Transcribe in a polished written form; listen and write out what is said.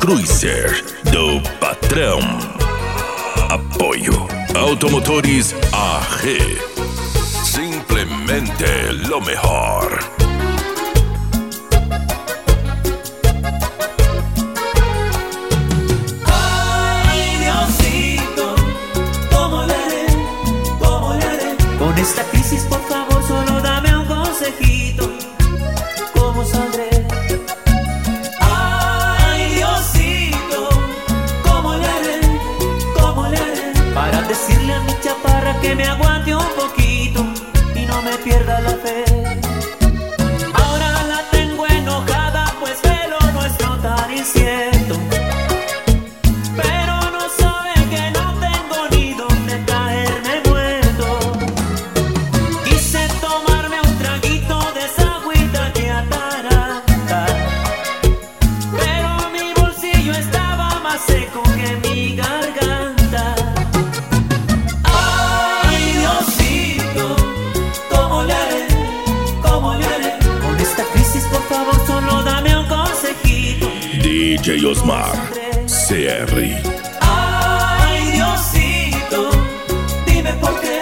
Cruiser do patrão. Apoio Automotores AG. Simplemente lo mejor. Ay, Diosito, ¿cómo le haré? ¿Cómo le haré? Con esta crisis, por favor, solo dame un consejito. ¿Cómo saldré? Ay, Diosito, ¿cómo le haré? ¿Cómo le haré? Para decirle a mi chaparra que me aguante un poquito y no me pierda la fe. Ahora la tengo enojada, pues ve lo nuestro tan incierto. Pero no sabe que no tengo ni donde caerme muerto. Quise tomarme un traguito de esa agüita que ataranta, pero mi bolsillo estaba más seco que mi garganta. Ay, Diosito, ¿cómo le haré? ¿Cómo le haré? Con esta crisis, por favor, solo dame un consejito. DJ Osmar CR. Ay, Diosito, dime por qué.